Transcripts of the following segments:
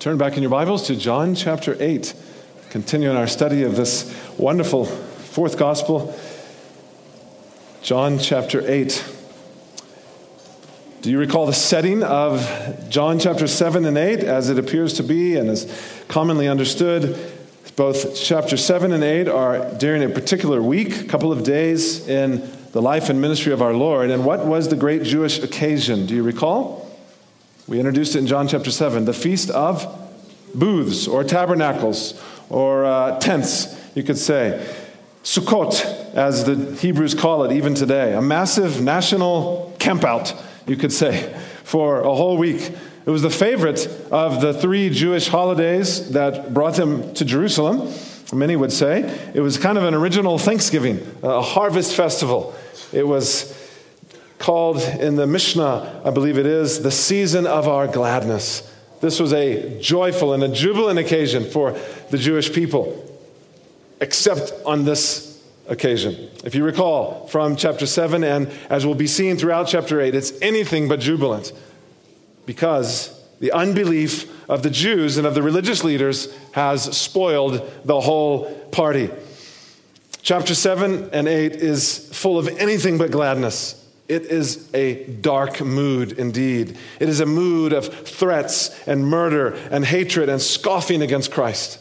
Turn back in your Bibles to John chapter 8. Continuing our study of this wonderful fourth gospel. John chapter 8. Do you recall the setting of John chapter 7 and 8 as it appears to be and is commonly understood? Both chapter 7 and 8 are during a particular week, a couple of days in the life and ministry of our Lord. And what was the great Jewish occasion? Do you recall? We introduced it in John chapter 7, the Feast of Booths, or Tabernacles, or tents, you could say. Sukkot, as the Hebrews call it even today. A massive national campout, you could say, for a whole week. It was the favorite of the three Jewish holidays that brought them to Jerusalem, many would say. It was kind of an original Thanksgiving, a harvest festival. It was called in the Mishnah, I believe it is, the season of our gladness. This was a joyful and a jubilant occasion for the Jewish people, except on this occasion. If you recall from chapter 7, and as we'll be seeing throughout chapter 8, it's anything but jubilant because the unbelief of the Jews and of the religious leaders has spoiled the whole party. Chapter 7 and 8 is full of anything but gladness. It is a dark mood indeed. It is a mood of threats and murder and hatred and scoffing against Christ.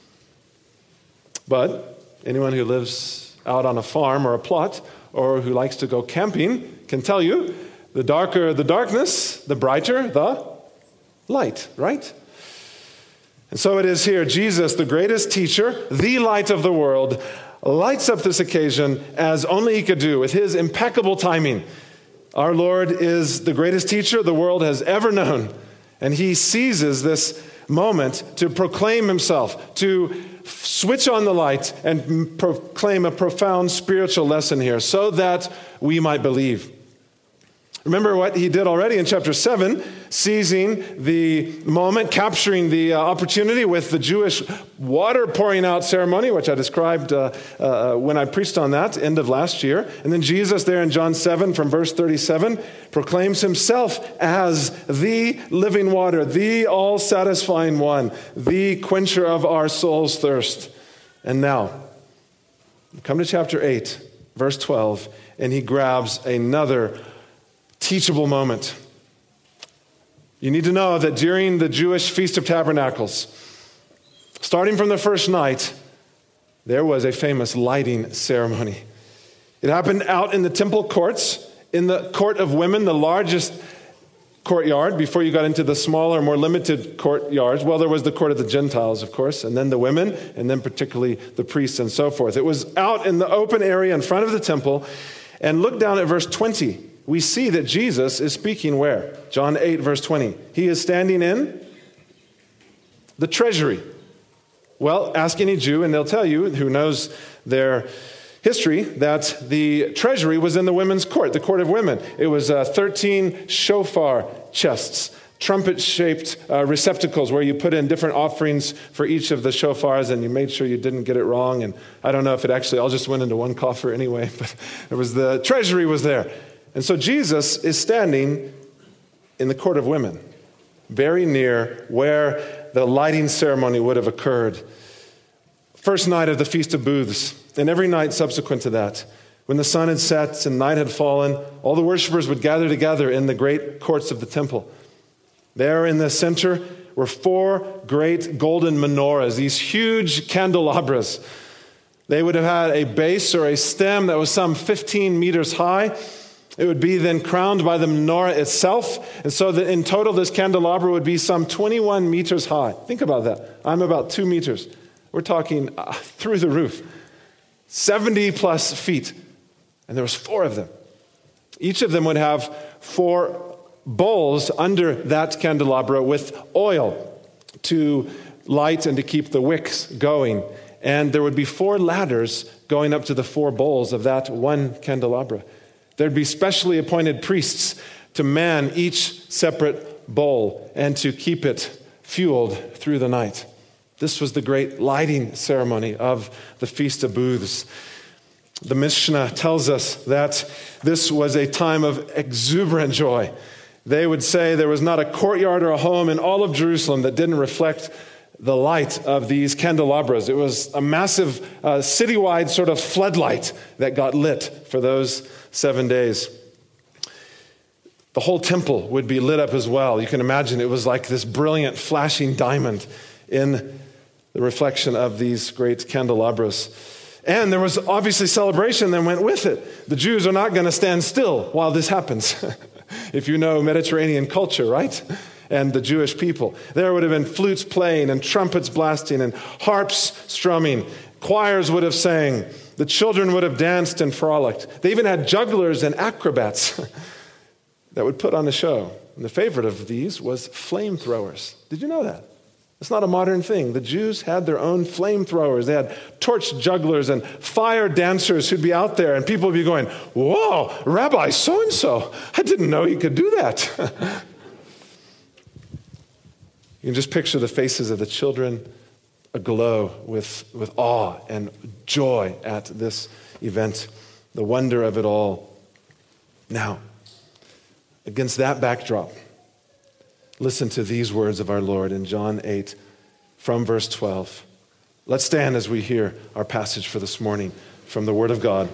But anyone who lives out on a farm or a plot or who likes to go camping can tell you the darker the darkness, the brighter the light, right? And so it is here. Jesus, the greatest teacher, the light of the world, lights up this occasion as only he could do with his impeccable timing. Our Lord is the greatest teacher the world has ever known. And he seizes this moment to proclaim himself, to switch on the light and proclaim a profound spiritual lesson here so that we might believe. Remember what he did already in chapter 7, seizing the moment, capturing the opportunity with the Jewish water pouring out ceremony, which I described when I preached on that end of last year. And then Jesus there in John 7 from verse 37 proclaims himself as the living water, the all-satisfying one, the quencher of our soul's thirst. And now, come to chapter 8, verse 12, and he grabs another teachable moment. You need to know that during the Jewish Feast of Tabernacles, starting from the first night, there was a famous lighting ceremony. It happened out in the temple courts, in the court of women, the largest courtyard before you got into the smaller, more limited courtyards. Well, there was the court of the Gentiles, of course, and then the women, and then particularly the priests and so forth. It was out in the open area in front of the temple. And look down at verse 20. We see that Jesus is speaking where? John 8, verse 20. He is standing in the treasury. Well, ask any Jew and they'll tell you, who knows their history, that the treasury was in the women's court, the court of women. It was 13 shofar chests, trumpet-shaped receptacles where you put in different offerings for each of the shofars, and you made sure you didn't get it wrong. And I don't know if it actually all just went into one coffer anyway, but it was the treasury was there. And so Jesus is standing in the court of women, very near where the lighting ceremony would have occurred. First night of the Feast of Booths, and every night subsequent to that, when the sun had set and night had fallen, all the worshipers would gather together in the great courts of the temple. There in the center were 4 great golden menorahs, these huge candelabras. They would have had a base or a stem that was some 15 meters high. It would be then crowned by the menorah itself. And so that in total, this candelabra would be some 21 meters high. Think about that. I'm about 2 meters. We're talking through the roof. 70 plus feet. And there was 4 of them. Each of them would have 4 bowls under that candelabra with oil to light and to keep the wicks going. And there would be 4 ladders going up to the 4 bowls of that one candelabra. There'd be specially appointed priests to man each separate bowl and to keep it fueled through the night. This was the great lighting ceremony of the Feast of Booths. The Mishnah tells us that this was a time of exuberant joy. They would say there was not a courtyard or a home in all of Jerusalem that didn't reflect the light of these candelabras. It was a massive citywide sort of floodlight that got lit for those 7 days. The whole temple would be lit up as well. You can imagine it was like this brilliant flashing diamond in the reflection of these great candelabras. And there was obviously celebration that went with it. The Jews are not going to stand still while this happens. If you know Mediterranean culture, right? And the Jewish people. There would have been flutes playing and trumpets blasting and harps strumming. Choirs would have sang. The children would have danced and frolicked. They even had jugglers and acrobats that would put on a show. And the favorite of these was flamethrowers. Did you know that? It's not a modern thing. The Jews had their own flamethrowers. They had torch jugglers and fire dancers who'd be out there, and people would be going, "Whoa, Rabbi so-and-so, I didn't know he could do that." You can just picture the faces of the children aglow with awe and joy at this event, the wonder of it all. Now, against that backdrop, listen to these words of our Lord in John 8 from verse 12. Let's stand as we hear our passage for this morning from the Word of God.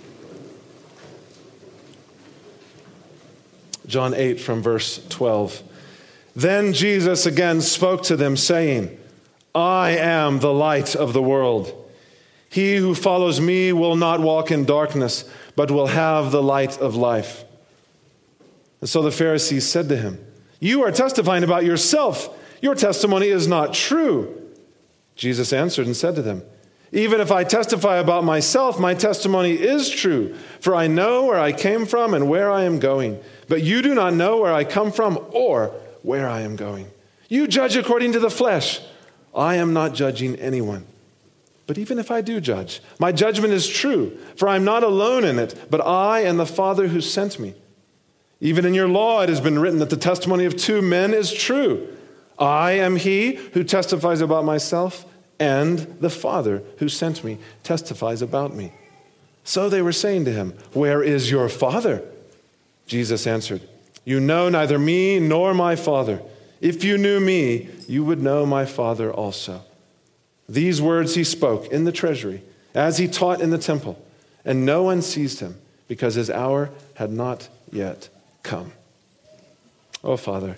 John 8 from verse 12. Then Jesus again spoke to them, saying, "I am the light of the world. He who follows me will not walk in darkness, but will have the light of life." And so the Pharisees said to him, "You are testifying about yourself. Your testimony is not true." Jesus answered and said to them, "Even if I testify about myself, my testimony is true, for I know where I came from and where I am going. But you do not know where I come from or where I am going. You judge according to the flesh. I am not judging anyone. But even if I do judge, my judgment is true, for I am not alone in it, but I and the Father who sent me. Even in your law it has been written that the testimony of 2 men is true. I am he who testifies about myself, and the Father who sent me testifies about me." So they were saying to him, "Where is your Father?" Jesus answered, "You know neither me nor my Father. If you knew me, you would know my Father also." These words he spoke in the treasury, as he taught in the temple, and no one seized him, because his hour had not yet come. Oh, Father,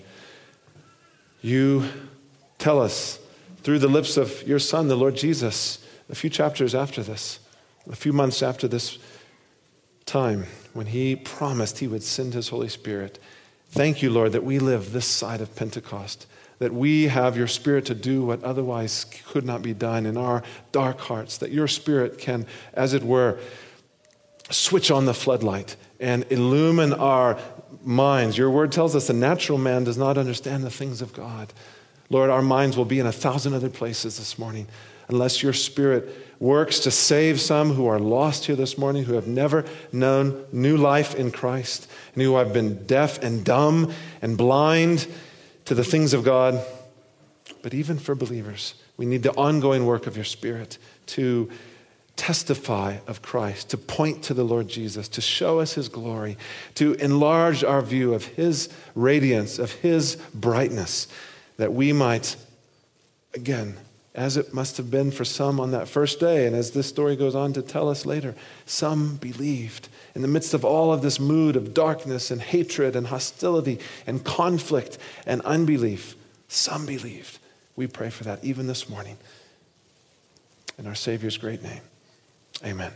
you tell us through the lips of your Son, the Lord Jesus, a few chapters after this, a few months after this time, when he promised he would send his Holy Spirit. Thank you, Lord, that we live this side of Pentecost, that we have your Spirit to do what otherwise could not be done in our dark hearts, that your Spirit can, as it were, switch on the floodlight and illumine our minds. Your word tells us the natural man does not understand the things of God. Lord, our minds will be in 1,000 other places this morning unless your Spirit works to save some who are lost here this morning, who have never known new life in Christ, and who have been deaf and dumb and blind to the things of God. But even for believers, we need the ongoing work of your Spirit to testify of Christ, to point to the Lord Jesus, to show us his glory, to enlarge our view of his radiance, of his brightness, that we might, again, as it must have been for some on that first day, and as this story goes on to tell us later, some believed. In the midst of all of this mood of darkness and hatred and hostility and conflict and unbelief, some believed. We pray for that even this morning. In our Savior's great name, amen.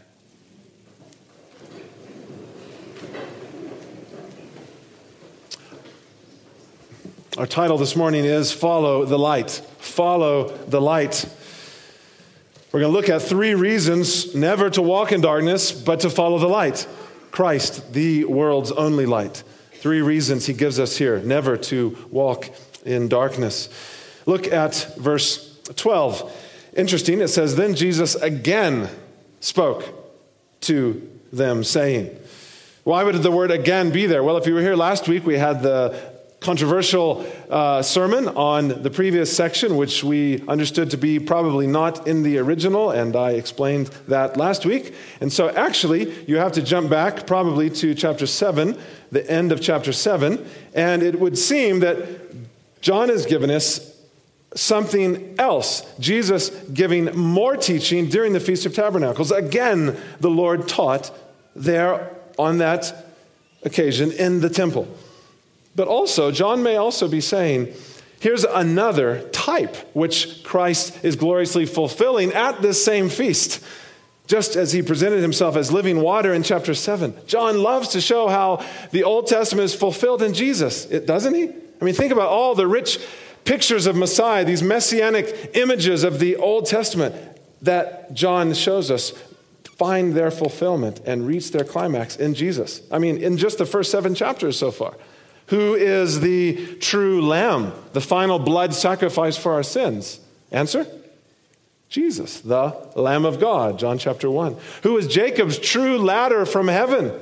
Our title this morning is Follow the Light. Follow the light. We're going to look at 3 reasons never to walk in darkness, but to follow the light. Christ, the world's only light. 3 reasons he gives us here, never to walk in darkness. Look at verse 12. Interesting, it says, "Then Jesus again spoke to them, saying." Why would the word again be there? Well, if you were here last week, we had the controversial sermon on the previous section, which we understood to be probably not in the original, and I explained that last week. And so actually, you have to jump back probably to chapter 7, the end of chapter 7, and it would seem that John has given us something else. Jesus giving more teaching during the Feast of Tabernacles. Again, the Lord taught there on that occasion in the temple. But also, John may also be saying, here's another type which Christ is gloriously fulfilling at this same feast. Just as he presented himself as living water in chapter 7. John loves to show how the Old Testament is fulfilled in Jesus, doesn't he? I mean, think about all the rich pictures of Messiah, these messianic images of the Old Testament that John shows us find their fulfillment and reach their climax in Jesus. I mean, in just the first 7 chapters so far. Who is the true lamb, the final blood sacrifice for our sins? Answer? Jesus, the Lamb of God, John chapter 1. Who is Jacob's true ladder from heaven?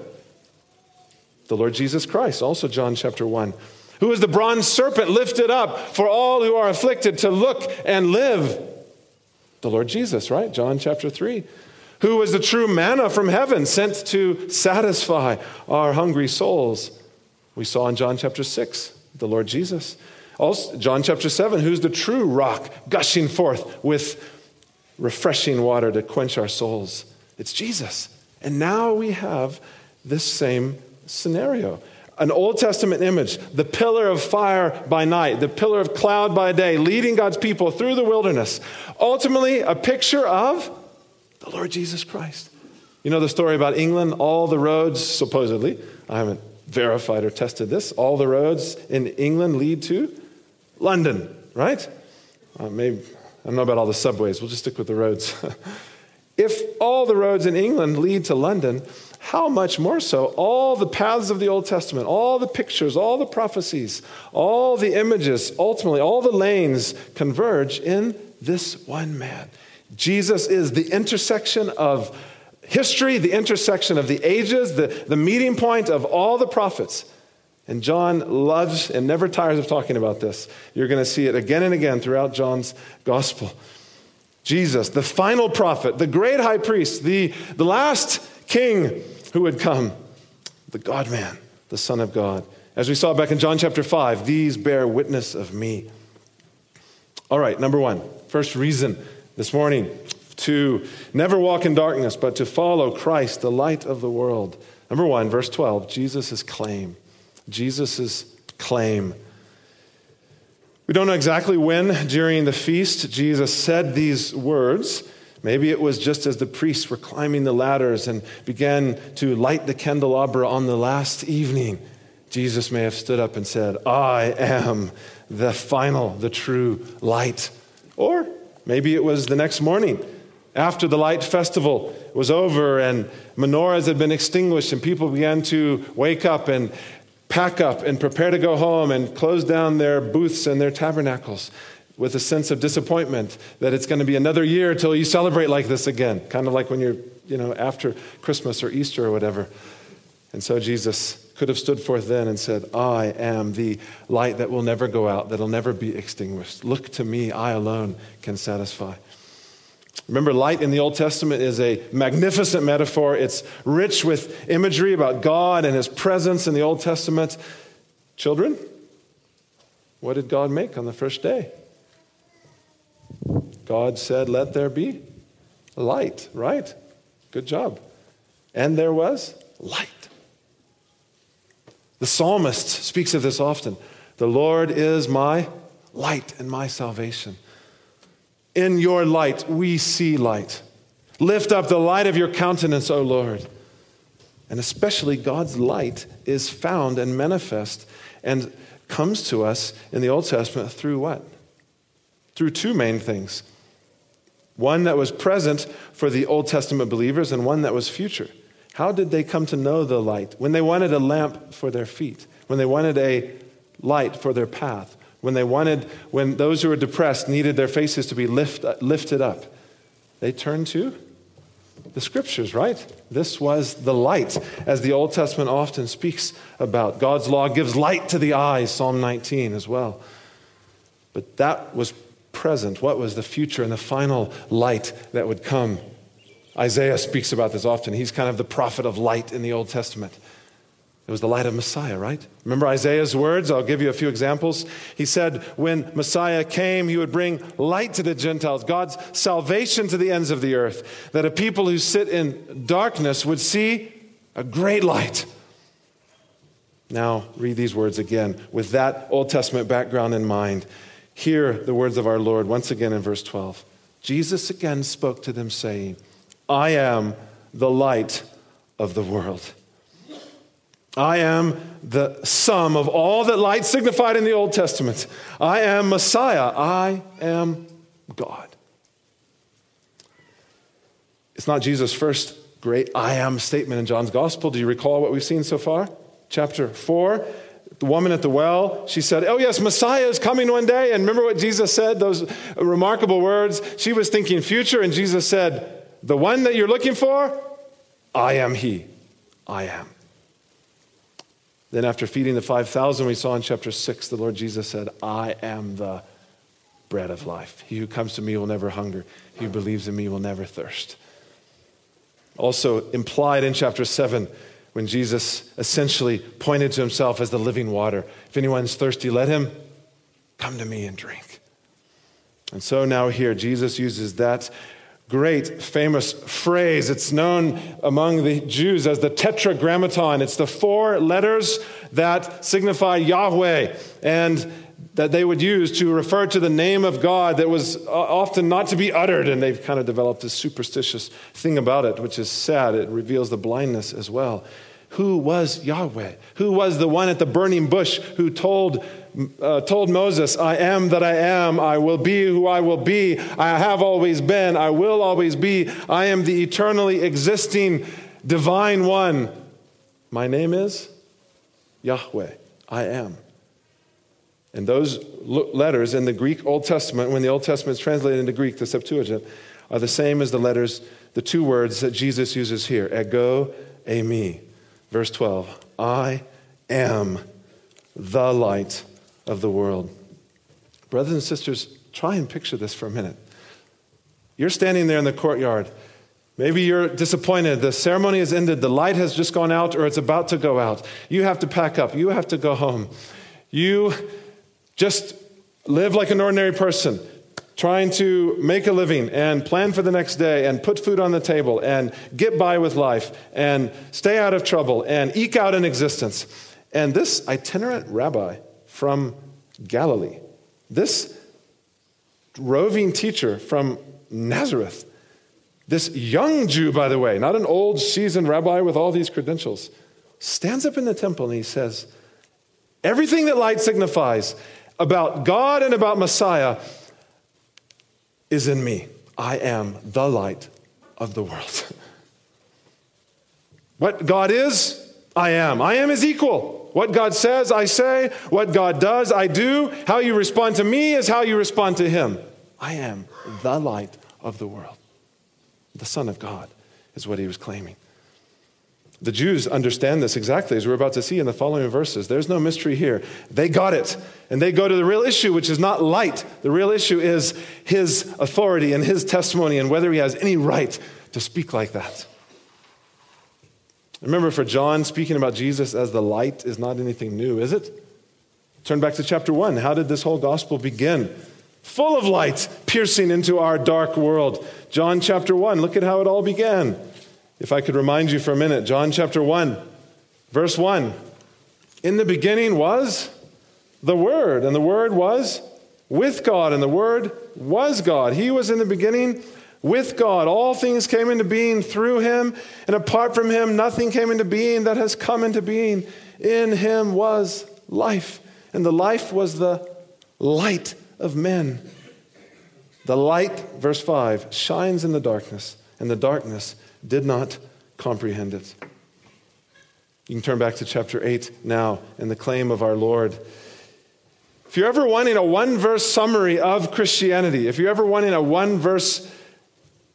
The Lord Jesus Christ, also John chapter 1. Who is the bronze serpent lifted up for all who are afflicted to look and live? The Lord Jesus, right? John chapter 3. Who is the true manna from heaven sent to satisfy our hungry souls? We saw in John chapter 6, the Lord Jesus. Also, John chapter 7, who's the true rock gushing forth with refreshing water to quench our souls? It's Jesus. And now we have this same scenario. An Old Testament image, the pillar of fire by night, the pillar of cloud by day, leading God's people through the wilderness. Ultimately, a picture of the Lord Jesus Christ. You know the story about England? All the roads, supposedly, I haven't verified or tested this, all the roads in England lead to London, right? Maybe, I don't know about all the subways. We'll just stick with the roads. If all the roads in England lead to London, how much more so all the paths of the Old Testament, all the pictures, all the prophecies, all the images, ultimately all the lanes converge in this one man. Jesus is the intersection of history, the intersection of the ages, the meeting point of all the prophets. And John loves and never tires of talking about this. You're going to see it again and again throughout John's gospel. Jesus, the final prophet, the great high priest, the last king who would come, the God-man, the Son of God. As we saw back in John chapter 5, these bear witness of me. All right, number 1, first reason this morning to never walk in darkness, but to follow Christ, the light of the world. Number 1, verse 12, Jesus' claim. Jesus' claim. We don't know exactly when during the feast Jesus said these words. Maybe it was just as the priests were climbing the ladders and began to light the candelabra on the last evening. Jesus may have stood up and said, I am the final, the true light. Or maybe it was the next morning after the light festival was over and menorahs had been extinguished and people began to wake up and pack up and prepare to go home and close down their booths and their tabernacles with a sense of disappointment that it's going to be another year till you celebrate like this again. Kind of like when you're, after Christmas or Easter or whatever. And so Jesus could have stood forth then and said, I am the light that will never go out, that'll never be extinguished. Look to me, I alone can satisfy. Remember, light in the Old Testament is a magnificent metaphor. It's rich with imagery about God and his presence in the Old Testament. Children, what did God make on the first day? God said, let there be light, right? Good job. And there was light. The psalmist speaks of this often. The Lord is my light and my salvation. In your light, we see light. Lift up the light of your countenance, O Lord. And especially God's light is found and manifest and comes to us in the Old Testament through what? Through 2 main things. One that was present for the Old Testament believers and one that was future. How did they come to know the light? When they wanted a lamp for their feet, when they wanted a light for their path, when those who were depressed needed their faces to be lifted up, they turned to the Scriptures, right? This was the light, as the Old Testament often speaks about. God's law gives light to the eyes, Psalm 19 as well. But that was present. What was the future and the final light that would come? Isaiah speaks about this often. He's kind of the prophet of light in the Old Testament. It was the light of Messiah, right? Remember Isaiah's words? I'll give you a few examples. He said when Messiah came, he would bring light to the Gentiles, God's salvation to the ends of the earth, that a people who sit in darkness would see a great light. Now, read these words again with that Old Testament background in mind. Hear the words of our Lord once again in verse 12. Jesus again spoke to them, saying, I am the light of the world. I am the sum of all that light signified in the Old Testament. I am Messiah. I am God. It's not Jesus' first great I am statement in John's Gospel. Do you recall what we've seen so far? Chapter 4, the woman at the well, she said, oh yes, Messiah is coming one day. And remember what Jesus said, those remarkable words? She was thinking future, and Jesus said, the one that you're looking for, I am he. I am. Then after feeding the 5,000, we saw in chapter 6, the Lord Jesus said, I am the bread of life. He who comes to me will never hunger. He who believes in me will never thirst. Also implied in chapter 7, when Jesus essentially pointed to himself as the living water. If anyone's thirsty, let him come to me and drink. And so now here, Jesus uses that great famous phrase. It's known among the Jews as the Tetragrammaton. It's the 4 letters that signify Yahweh and that they would use to refer to the name of God that was often not to be uttered. And they've kind of developed this superstitious thing about it, which is sad. It reveals the blindness as well. Who was Yahweh? Who was the one at the burning bush who told Moses, I am that I am, I will be who I will be, I have always been, I will always be, I am the eternally existing divine one. My name is Yahweh, I am. And those letters in the Greek Old Testament, when the Old Testament is translated into Greek, the Septuagint, are the same as the letters, the 2 words that Jesus uses here, ego, eimi. Verse 12, I am the light of the world. Brothers and sisters, try and picture this for a minute. You're standing there in the courtyard. Maybe you're disappointed. The ceremony has ended. The light has just gone out or it's about to go out. You have to pack up. You have to go home. You just live like an ordinary person, trying to make a living and plan for the next day and put food on the table and get by with life and stay out of trouble and eke out an existence. And this itinerant rabbi from Galilee, this roving teacher from Nazareth, this young Jew, by the way, not an old seasoned rabbi with all these credentials, stands up in the temple and he says, everything that light signifies about God and about Messiah is in me. I am the light of the world. What God is, I am. I am his equal. What God says, I say. What God does, I do. How you respond to me is how you respond to him. I am the light of the world. The Son of God is what he was claiming. The Jews understand this exactly, as we're about to see in the following verses. There's no mystery here. They got it. And they go to the real issue, which is not light. The real issue is his authority and his testimony and whether he has any right to speak like that. Remember, for John, speaking about Jesus as the light is not anything new, is it? Turn back to chapter 1. How did this whole gospel begin? Full of light, piercing into our dark world. John chapter 1, look at how it all began. If I could remind you for a minute, John chapter 1, verse 1. In the beginning was the Word, and the Word was with God, and the Word was God. He was in the beginning with God. All things came into being through him, and apart from him, nothing came into being that has come into being. In him was life, and the life was the light of men. The light, verse 5, shines in the darkness, and the darkness did not comprehend it. You can turn back to chapter 8 now and the claim of our Lord. If you're ever wanting a one-verse summary of Christianity, if you're ever wanting a one-verse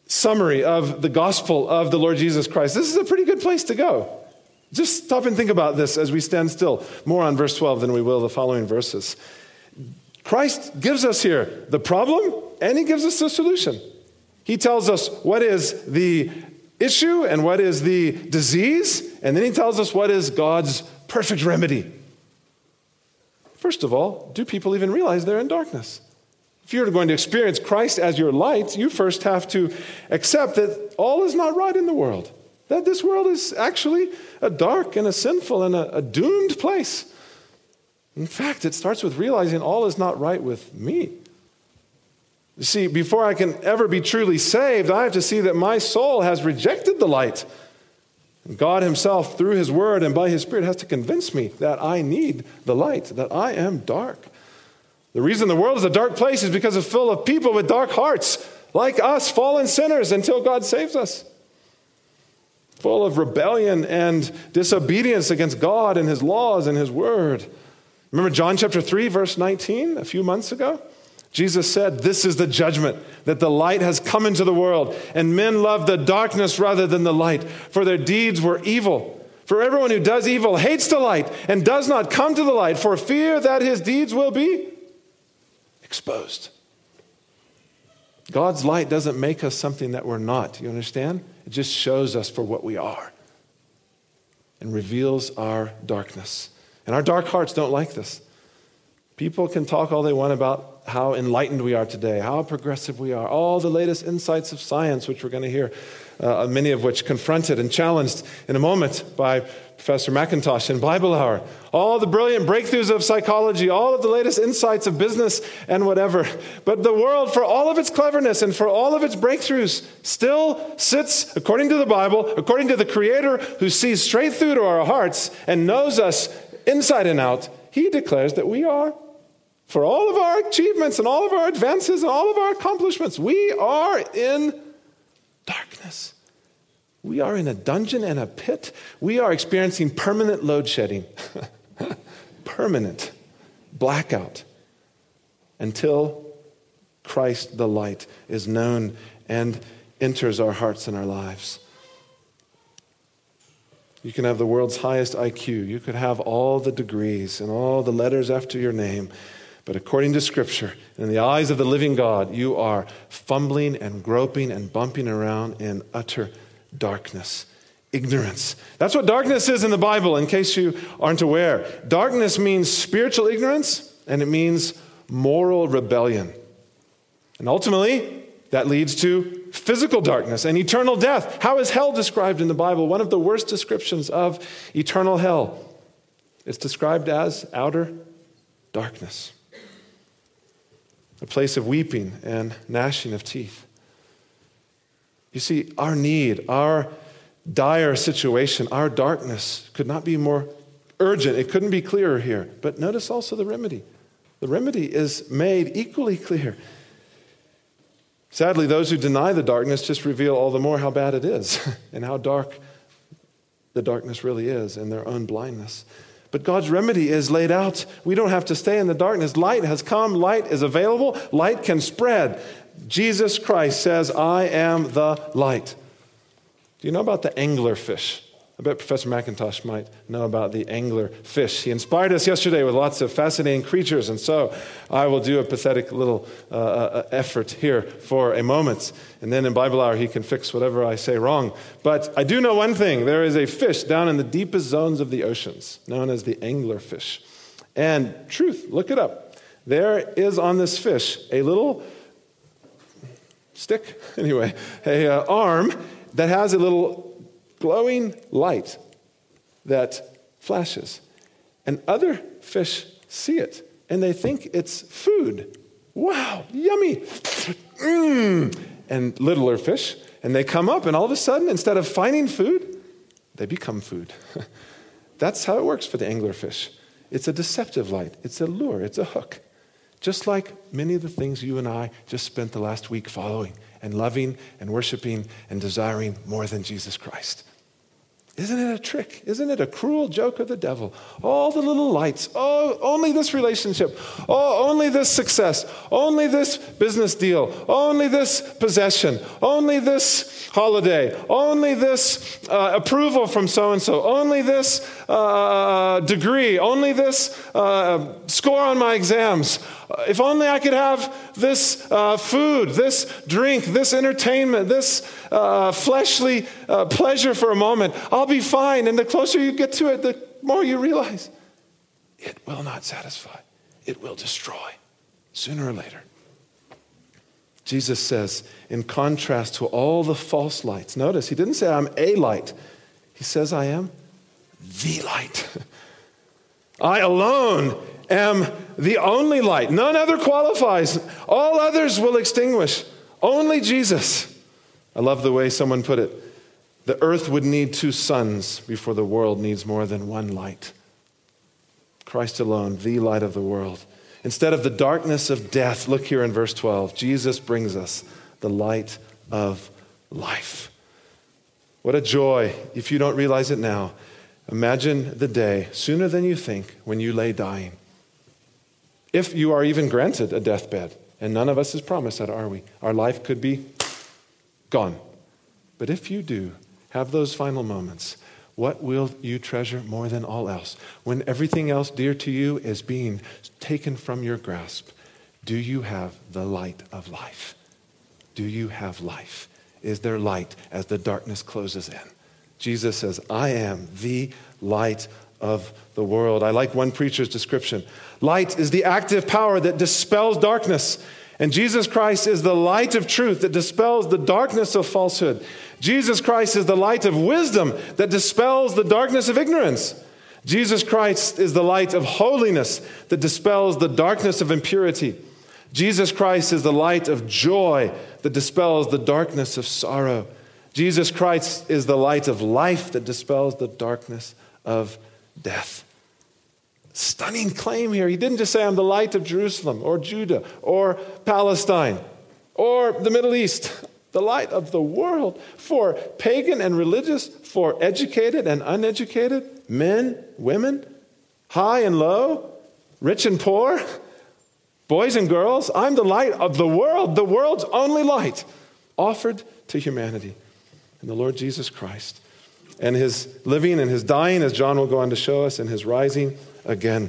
summary of the gospel of the Lord Jesus Christ, this is a pretty good place to go. Just stop and think about this as we stand still. More on verse 12 than we will the following verses. Christ gives us here the problem, and he gives us the solution. He tells us what is the issue and what is the disease, and then he tells us what is God's perfect remedy. First of all, do people even realize they're in darkness? If you're going to experience Christ as your light, you first have to accept that all is not right in the world. That this world is actually a dark and a sinful and a doomed place. In fact, it starts with realizing all is not right with me. You see, before I can ever be truly saved, I have to see that my soul has rejected the light. And God himself, through his word and by his Spirit, has to convince me that I need the light, that I am dark. The reason the world is a dark place is because it's full of people with dark hearts, like us, fallen sinners, until God saves us. Full of rebellion and disobedience against God and his laws and his word. Remember John chapter 3, verse 19, a few months ago? Jesus said, "This is the judgment, that the light has come into the world, and men love the darkness rather than the light, for their deeds were evil. For everyone who does evil hates the light and does not come to the light for fear that his deeds will be exposed." God's light doesn't make us something that we're not. You understand? It just shows us for what we are and reveals our darkness. And our dark hearts don't like this. People can talk all they want about how enlightened we are today, how progressive we are, all the latest insights of science, which we're going to hear, many of which confronted and challenged in a moment by Professor McIntosh in Bible Hour. All the brilliant breakthroughs of psychology, all of the latest insights of business and whatever. But the world, for all of its cleverness and for all of its breakthroughs, still sits, according to the Bible, according to the Creator who sees straight through to our hearts and knows us inside and out. He declares that we are, for all of our achievements and all of our advances and all of our accomplishments, we are in darkness. We are in a dungeon and a pit. We are experiencing permanent load shedding. Permanent blackout until Christ the light is known and enters our hearts and our lives. You can have the world's highest IQ. You could have all the degrees and all the letters after your name. But according to Scripture, in the eyes of the living God, you are fumbling and groping and bumping around in utter darkness, ignorance. That's what darkness is in the Bible, in case you aren't aware. Darkness means spiritual ignorance, and it means moral rebellion. And ultimately, that leads to physical darkness and eternal death. How is hell described in the Bible? One of the worst descriptions of eternal hell. It's described as outer darkness. A place of weeping and gnashing of teeth. You see, our need, our dire situation, our darkness could not be more urgent. It couldn't be clearer here. But notice also the remedy. The remedy is made equally clear. Sadly, those who deny the darkness just reveal all the more how bad it is and how dark the darkness really is in their own blindness. But God's remedy is laid out. We don't have to stay in the darkness. Light has come. Light is available. Light can spread. Jesus Christ says, "I am the light." Do you know about the anglerfish? I bet Professor McIntosh might know about the anglerfish. He inspired us yesterday with lots of fascinating creatures, and so I will do a pathetic little effort here for a moment. And then in Bible Hour, he can fix whatever I say wrong. But I do know one thing. There is a fish down in the deepest zones of the oceans, known as the anglerfish. And truth, look it up. There is on this fish a little stick, anyway, a arm that has a little glowing light that flashes. And other fish see it, and they think it's food. Wow, yummy. And littler fish, and they come up, and all of a sudden, instead of finding food, they become food. That's how it works for the anglerfish. It's a deceptive light. It's a lure. It's a hook. Just like many of the things you and I just spent the last week following and loving and worshiping and desiring more than Jesus Christ. Isn't it a trick? Isn't it a cruel joke of the devil? All the little lights. Oh, only this relationship. Oh, only this success. Only this business deal. Only this possession. Only this holiday. Only this approval from so-and-so. Only this degree. Only this score on my exams. If only I could have this food, this drink, this entertainment, this fleshly pleasure for a moment, I'll be fine. And the closer you get to it, the more you realize it will not satisfy. It will destroy sooner or later. Jesus says, in contrast to all the false lights, notice he didn't say I'm a light. He says I am the light. I alone am the only light. None other qualifies. All others will extinguish. Only Jesus. I love the way someone put it. The earth would need 2 suns before the world needs more than one light. Christ alone, the light of the world. Instead of the darkness of death, look here in verse 12. Jesus brings us the light of life. What a joy if you don't realize it now. Imagine the day, sooner than you think, when you lay dying. If you are even granted a deathbed, and none of us is promised that, are we? Our life could be gone. But if you do have those final moments, what will you treasure more than all else? When everything else dear to you is being taken from your grasp, do you have the light of life? Do you have life? Is there light as the darkness closes in? Jesus says, I am the light of the world. I like one preacher's description. Light is the active power that dispels darkness. And Jesus Christ is the light of truth that dispels the darkness of falsehood. Jesus Christ is the light of wisdom that dispels the darkness of ignorance. Jesus Christ is the light of holiness that dispels the darkness of impurity. Jesus Christ is the light of joy that dispels the darkness of sorrow. Jesus Christ is the light of life that dispels the darkness of death. Stunning claim here. He didn't just say, I'm the light of Jerusalem or Judah or Palestine or the Middle East. The light of the world for pagan and religious, for educated and uneducated, men, women, high and low, rich and poor, boys and girls. I'm the light of the world's only light offered to humanity. And the Lord Jesus Christ and his living and his dying, as John will go on to show us, and his rising again.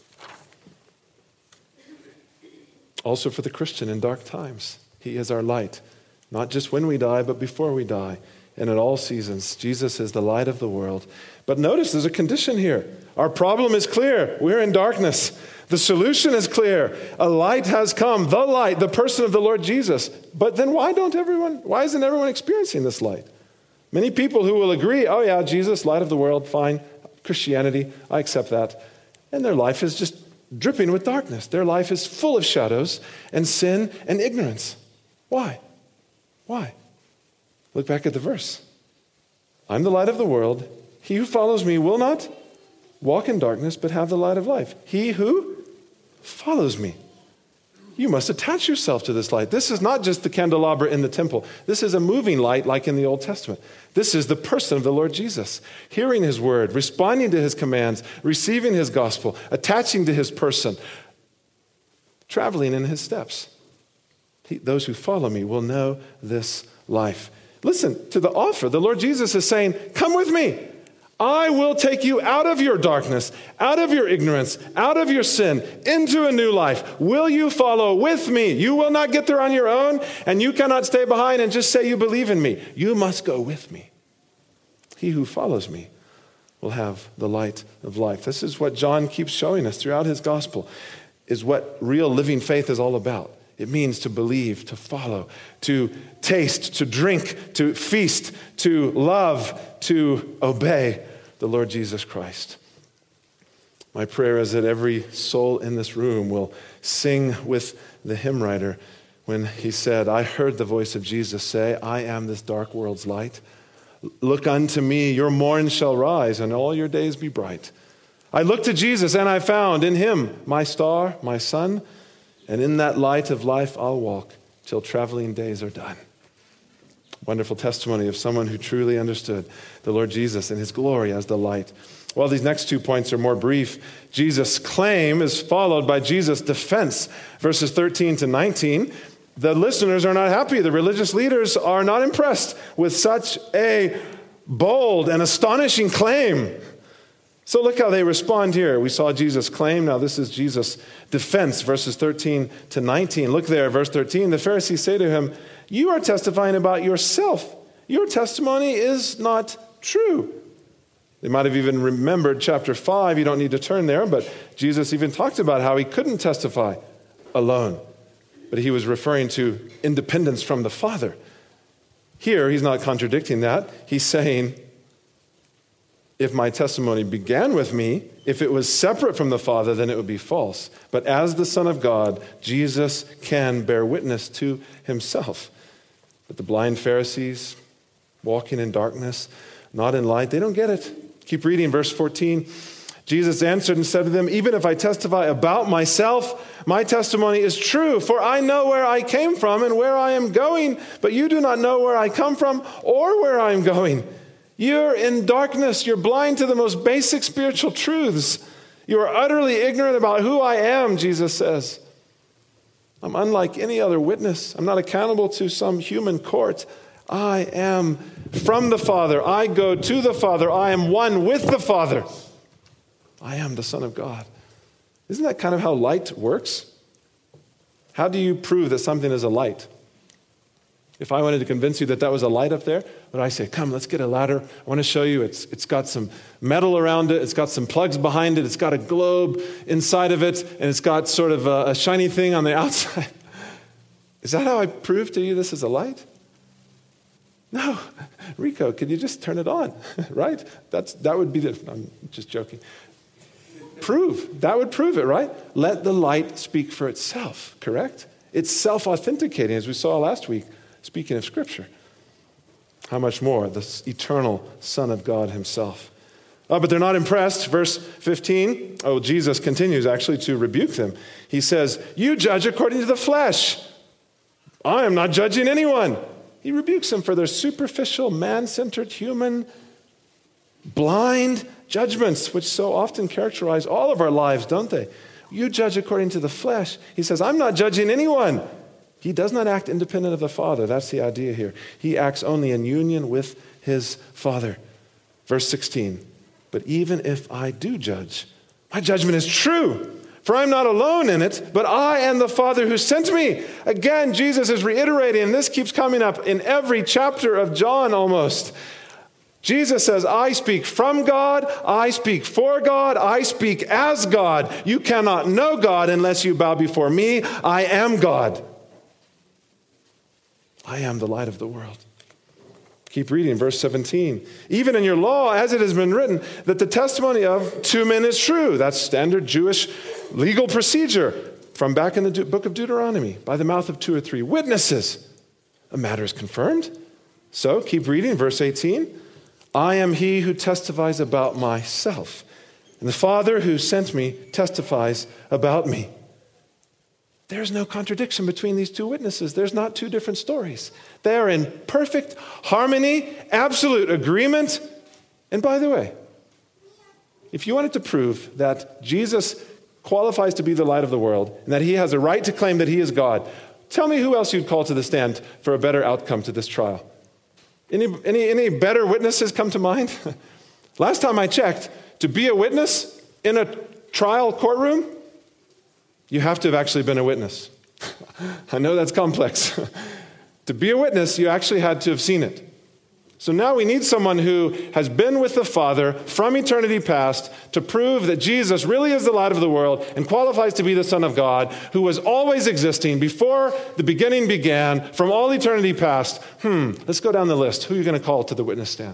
Also for the Christian in dark times, he is our light, not just when we die, but before we die. And in all seasons, Jesus is the light of the world. But notice there's a condition here. Our problem is clear. We're in darkness. The solution is clear. A light has come, the light, the person of the Lord Jesus. But then why isn't everyone experiencing this light? Many people who will agree, oh yeah, Jesus, light of the world, fine. Christianity, I accept that. And their life is just dripping with darkness. Their life is full of shadows and sin and ignorance. Why? Why? Look back at the verse. I'm the light of the world. He who follows me will not walk in darkness, but have the light of life. He who follows me. You must attach yourself to this light. This is not just the candelabra in the temple. This is a moving light like in the Old Testament. This is the person of the Lord Jesus, hearing his word, responding to his commands, receiving his gospel, attaching to his person, traveling in his steps. Those who follow me will know this life. Listen to the offer. The Lord Jesus is saying, come with me. I will take you out of your darkness, out of your ignorance, out of your sin, into a new life. Will you follow with me? You will not get there on your own, and you cannot stay behind and just say you believe in me. You must go with me. He who follows me will have the light of life. This is what John keeps showing us throughout his gospel, is what real living faith is all about. It means to believe, to follow, to taste, to drink, to feast, to love, to obey the Lord Jesus Christ. My prayer is that every soul in this room will sing with the hymn writer when he said, I heard the voice of Jesus say, I am this dark world's light. Look unto me, your morn shall rise, and all your days be bright. I looked to Jesus, and I found in him my star, my sun, and in that light of life I'll walk till traveling days are done. Wonderful testimony of someone who truly understood the Lord Jesus and his glory as the light. Well, these next 2 points are more brief. Jesus' claim is followed by Jesus' defense. Verses 13 to 19, the listeners are not happy. The religious leaders are not impressed with such a bold and astonishing claim. So look how they respond here. We saw Jesus' claim. Now this is Jesus' defense, verses 13 to 19. Look there, verse 13. The Pharisees say to him, "You are testifying about yourself. Your testimony is not true." They might have even remembered chapter 5. You don't need to turn there, but Jesus even talked about how he couldn't testify alone. But he was referring to independence from the Father. Here, he's not contradicting that. He's saying, if my testimony began with me, if it was separate from the Father, then it would be false. But as the Son of God, Jesus can bear witness to himself. But the blind Pharisees, walking in darkness, not in light, they don't get it. Keep reading, verse 14. Jesus answered and said to them, "Even if I testify about myself, my testimony is true, for I know where I came from and where I am going, but you do not know where I come from or where I am going. You're in darkness. You're blind to the most basic spiritual truths. You are utterly ignorant about who I am," Jesus says. "I'm unlike any other witness. I'm not accountable to some human court. I am from the Father. I go to the Father. I am one with the Father. I am the Son of God." Isn't that kind of how light works? How do you prove that something is a light? If I wanted to convince you that that was a light up there, would I say, "Come, let's get a ladder. I want to show you it's got some metal around it. It's got some plugs behind it. It's got a globe inside of it. And it's got sort of a shiny thing on the outside." Is that how I prove to you this is a light? No. Rico, could you just turn it on? Right? That would be I'm just joking. That would prove it, right? Let the light speak for itself, correct? It's self-authenticating, as we saw last week, speaking of Scripture. How much more the eternal Son of God himself. But they're not impressed. Verse 15, Jesus continues actually to rebuke them. He says, "You judge according to the flesh. I am not judging anyone." He rebukes them for their superficial, man-centered, human, blind judgments, which so often characterize all of our lives, don't they? You judge according to the flesh. He says, I'm not judging anyone. He does not act independent of the Father. That's the idea here. He acts only in union with his Father. Verse 16, "But even if I do judge, my judgment is true. For I'm not alone in it, but I and the Father who sent me." Again, Jesus is reiterating, and this keeps coming up in every chapter of John almost. Jesus says, "I speak from God, I speak for God, I speak as God. You cannot know God unless you bow before me. I am God. I am the light of the world." Keep reading, verse 17. "Even in your law, as it has been written, that the testimony of 2 men is true." That's standard Jewish legal procedure from back in the book of Deuteronomy. "By the mouth of 2 or 3 witnesses, a matter is confirmed." So keep reading, verse 18. "I am he who testifies about myself, and the Father who sent me testifies about me." There's no contradiction between these 2 witnesses. There's not 2 different stories. They are in perfect harmony, absolute agreement. And by the way, if you wanted to prove that Jesus qualifies to be the light of the world and that he has a right to claim that he is God, tell me who else you'd call to the stand for a better outcome to this trial. Any better witnesses come to mind? Last time I checked, to be a witness in a trial courtroom, you have to have actually been a witness. I know that's complex. To be a witness, you actually had to have seen it. So now we need someone who has been with the Father from eternity past to prove that Jesus really is the light of the world and qualifies to be the Son of God, who was always existing before the beginning began, from all eternity past. Let's go down the list. Who are you going to call to the witness stand?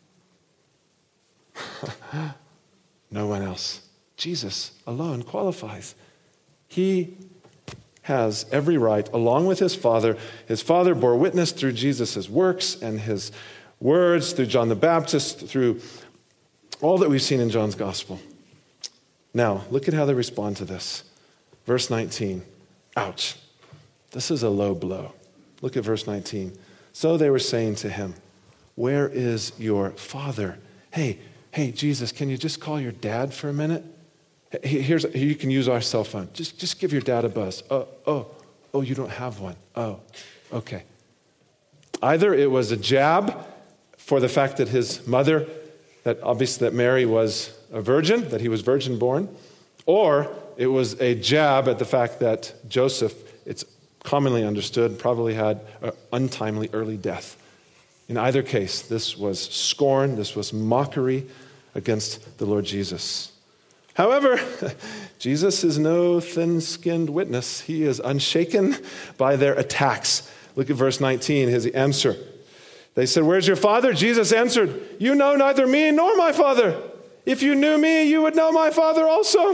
No one else. Jesus alone qualifies. He has every right, along with his Father. His Father bore witness through Jesus' works and his words, through John the Baptist, through all that we've seen in John's gospel. Now, look at how they respond to this. Verse 19. Ouch. This is a low blow. Look at verse 19. So they were saying to him, "Where is your father?" Hey, Jesus, can you just call your dad for a minute? Here, you can use our cell phone. Just give your dad a buzz. Oh, you don't have one. Oh, okay. Either it was a jab for the fact that his mother, that Mary was a virgin, that he was virgin born, or it was a jab at the fact that Joseph, it's commonly understood, probably had an untimely early death. In either case, this was scorn, this was mockery against the Lord Jesus. However, Jesus is no thin-skinned witness. He is unshaken by their attacks. Look at verse 19, his answer. They said, "Where's your father?" Jesus answered, "You know neither me nor my Father. If you knew me, you would know my Father also."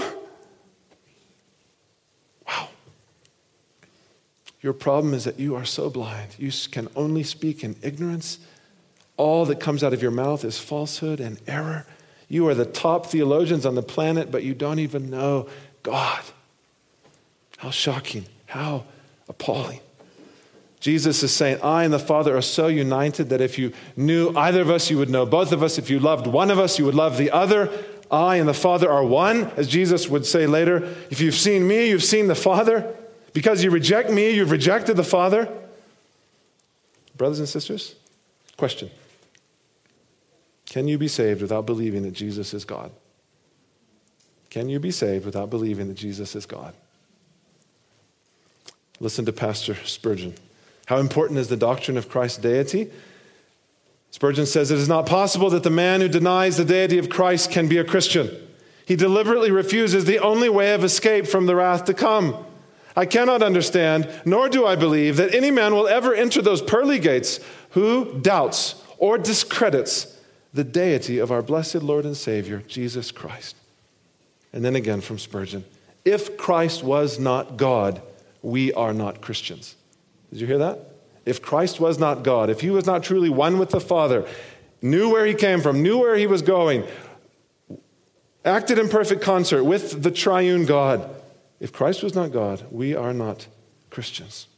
Wow. Your problem is that you are so blind. You can only speak in ignorance. All that comes out of your mouth is falsehood and error. You are the top theologians on the planet, but you don't even know God. How shocking. How appalling. Jesus is saying, I and the Father are so united that if you knew either of us, you would know both of us. If you loved one of us, you would love the other. I and the Father are one, as Jesus would say later. If you've seen me, you've seen the Father. Because you reject me, you've rejected the Father. Brothers and sisters, question. Can you be saved without believing that Jesus is God? Can you be saved without believing that Jesus is God? Listen to Pastor Spurgeon. How important is the doctrine of Christ's deity? Spurgeon says, "It is not possible that the man who denies the deity of Christ can be a Christian. He deliberately refuses the only way of escape from the wrath to come. I cannot understand, nor do I believe, that any man will ever enter those pearly gates who doubts or discredits the deity of our blessed Lord and Savior, Jesus Christ." And then again from Spurgeon, "If Christ was not God, we are not Christians." Did you hear that? If Christ was not God, if he was not truly one with the Father, knew where he came from, knew where he was going, acted in perfect concert with the triune God, if Christ was not God, we are not Christians.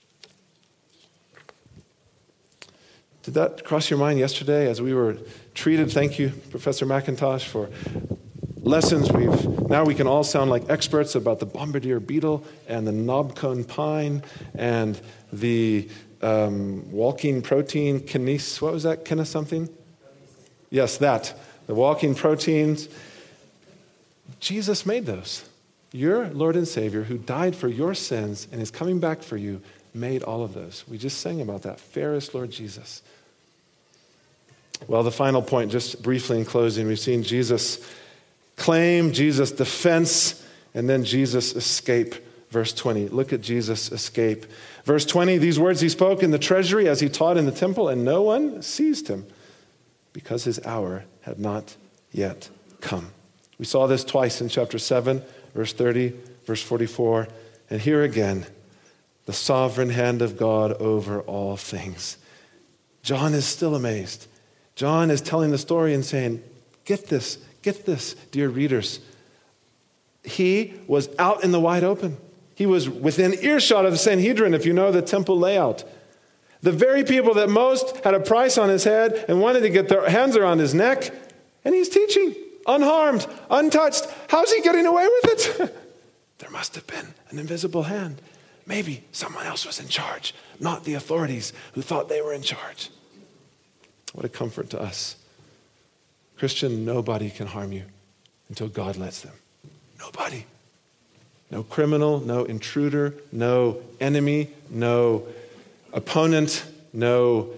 Did that cross your mind yesterday as we were treated? Thank you, Professor McIntosh, for lessons. Now we can all sound like experts about the bombardier beetle and the knobcone pine and the walking protein kinase. What was that? Kinase something? Yes, that. The walking proteins. Jesus made those. Your Lord and Savior, who died for your sins and is coming back for you, made all of those. We just sang about that. Fairest Lord Jesus. Well, the final point, just briefly in closing, we've seen Jesus claim, Jesus defense, and then Jesus escape. Verse 20. Look at Jesus escape. Verse 20, these words he spoke in the treasury as he taught in the temple, and no one seized him because his hour had not yet come. We saw this twice in chapter 7, verse 30, verse 44, and here again, the sovereign hand of God over all things. John is still amazed. John is telling the story and saying, get this, dear readers. He was out in the wide open. He was within earshot of the Sanhedrin, if you know the temple layout. The very people that most had a price on his head and wanted to get their hands around his neck, and he's teaching, unharmed, untouched. How's he getting away with it? There must have been an invisible hand. Maybe someone else was in charge, not the authorities who thought they were in charge. What a comfort to us. Christian, nobody can harm you until God lets them. Nobody. No criminal, no intruder, no enemy, no opponent, no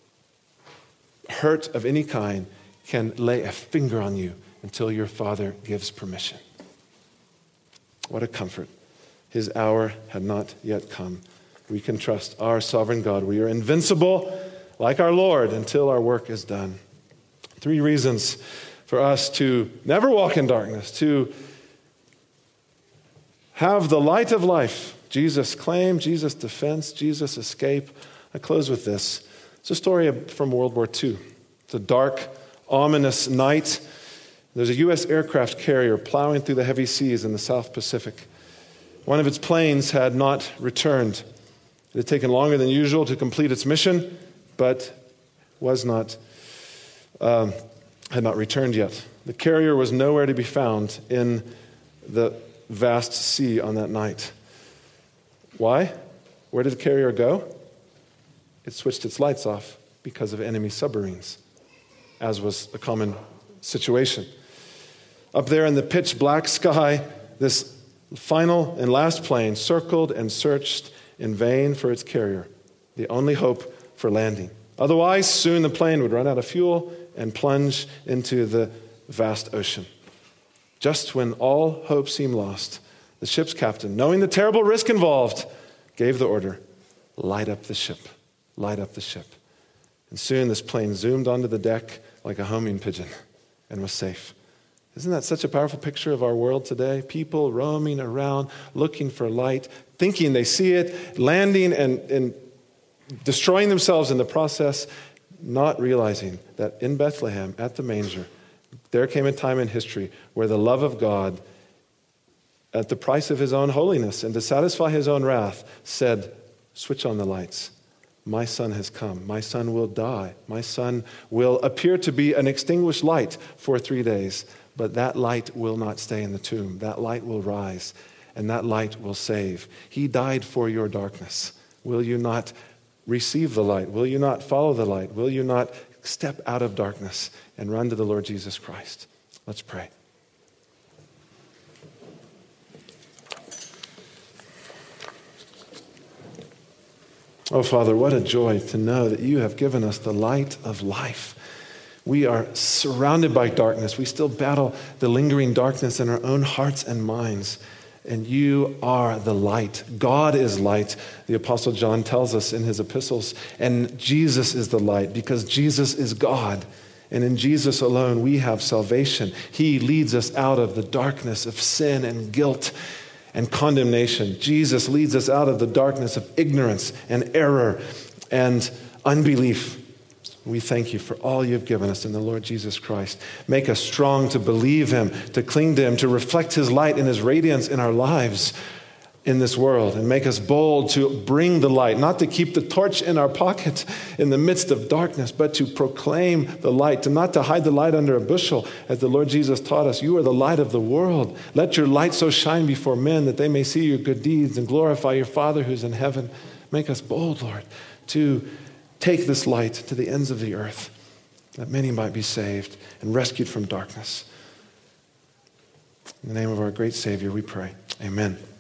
hurt of any kind can lay a finger on you until your Father gives permission. What a comfort. His hour had not yet come. We can trust our sovereign God. We are invincible like our Lord until our work is done. 3 reasons for us to never walk in darkness, to have the light of life. Jesus' claim, Jesus' defense, Jesus' escape. I close with this. It's a story from World War II. It's a dark, ominous night. There's a U.S. aircraft carrier plowing through the heavy seas in the South Pacific. One of its planes had not returned. It had taken longer than usual to complete its mission. but was not, had not returned yet. The carrier was nowhere to be found in the vast sea on that night. Why? Where did the carrier go? It switched its lights off because of enemy submarines, as was a common situation. Up there in the pitch black sky, this final and last plane circled and searched in vain for its carrier, the only hope for landing. Otherwise, soon the plane would run out of fuel and plunge into the vast ocean. Just when all hope seemed lost, the ship's captain, knowing the terrible risk involved, gave the order, light up the ship, light up the ship. And soon this plane zoomed onto the deck like a homing pigeon and was safe. Isn't that such a powerful picture of our world today? People roaming around, looking for light, thinking they see it, landing and destroying themselves in the process, not realizing that in Bethlehem, at the manger, there came a time in history where the love of God, at the price of his own holiness and to satisfy his own wrath, said, switch on the lights. My son has come. My son will die. My son will appear to be an extinguished light for 3 days, but that light will not stay in the tomb. That light will rise, and that light will save. He died for your darkness. Will you not receive the light? Will you not follow the light? Will you not step out of darkness and run to the Lord Jesus Christ? Let's pray. Oh, Father, what a joy to know that you have given us the light of life. We are surrounded by darkness. We still battle the lingering darkness in our own hearts and minds. And you are the light. God is light, the Apostle John tells us in his epistles. And Jesus is the light because Jesus is God. And in Jesus alone we have salvation. He leads us out of the darkness of sin and guilt and condemnation. Jesus leads us out of the darkness of ignorance and error and unbelief. We thank you for all you've given us in the Lord Jesus Christ. Make us strong to believe him, to cling to him, to reflect his light and his radiance in our lives in this world. And make us bold to bring the light, not to keep the torch in our pocket in the midst of darkness, but to proclaim the light, not to hide the light under a bushel. As the Lord Jesus taught us, you are the light of the world. Let your light so shine before men that they may see your good deeds and glorify your Father who's in heaven. Make us bold, Lord, to take this light to the ends of the earth, that many might be saved and rescued from darkness. In the name of our great Savior, we pray. Amen.